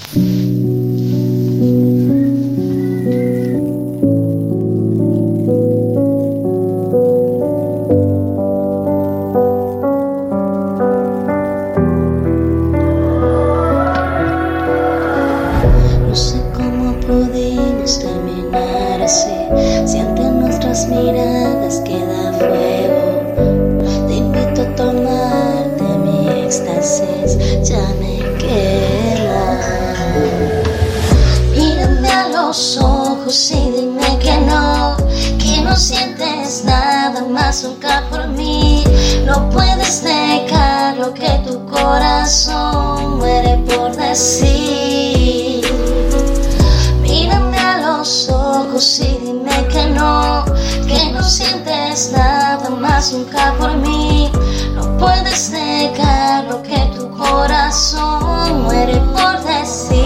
No sé cómo pudimos terminar así, si ante nuestras miradas queda fuego. Te invito a tomarte mi éxtasis, ya me quema. Mírame a los ojos y dime que no sientes nada más nunca por mí. No puedes negar lo que tu corazón muere por decir. Mírame a los ojos y dime que no sientes nada más nunca por mí. No puedes negar lo que tu corazón muere por decir.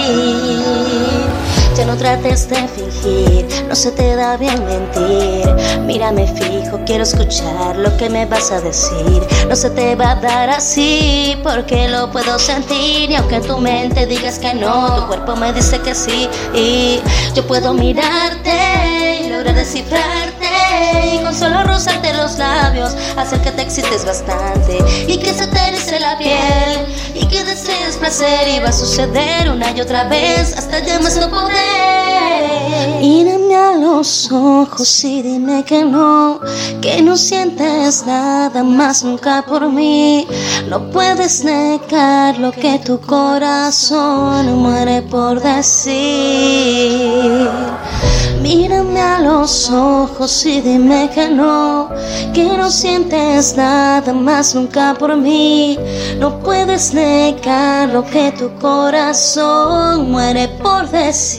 Ya no trates de fingir, no se te da bien mentir. Mírame fijo, quiero escuchar lo que me vas a decir. No se te va a dar así, porque lo puedo sentir. Y aunque tu mente digas que no, tu cuerpo me dice que sí. Y yo puedo mirarte y lograr descifrarte, y con solo rozarte los labios hacer que te excites bastante, y que se te erice la piel, y que desees placer. Y va a suceder una y otra vez hasta ya más no poder. Mírame a los ojos y dime que no sientes nada más nunca por mí. No puedes negar lo que tu corazón muere por decir. Mírame a los ojos y dime que no sientes nada más nunca por mí. No puedes negar lo que tu corazón muere por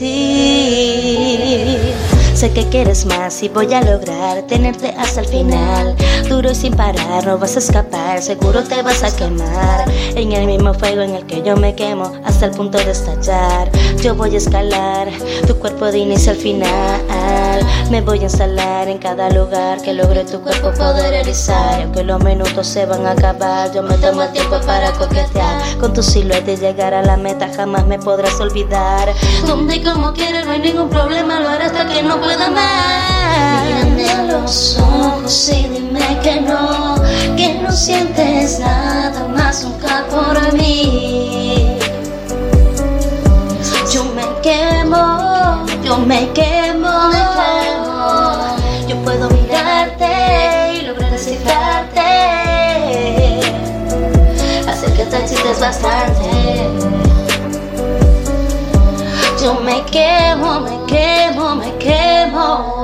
decir. Sé que quieres más y voy a lograr tenerte hasta el final. Duro y sin parar, no vas a escapar, seguro te vas a quemar en el mismo fuego en el que yo me quemo hasta el punto de estallar. Yo voy a escalar tu cuerpo de inicio al final. Me voy a instalar en cada lugar que logre tu cuerpo poder erizar. Y aunque los minutos se van a acabar, yo me tomo el tiempo para coquetear con tu silueta y llegar a la meta, jamás me podrás olvidar. Donde y como quieras, no hay ningún problema, lo haré hasta que no pueda más. Mírame a los ojos y dime que no sientes nada más nunca por mí. Yo me quemo, yo me quemo. Yo puedo mirarte y lograr descifrarte, hacer que te excites bastante. Yo me quemo, me quemo, me quemo.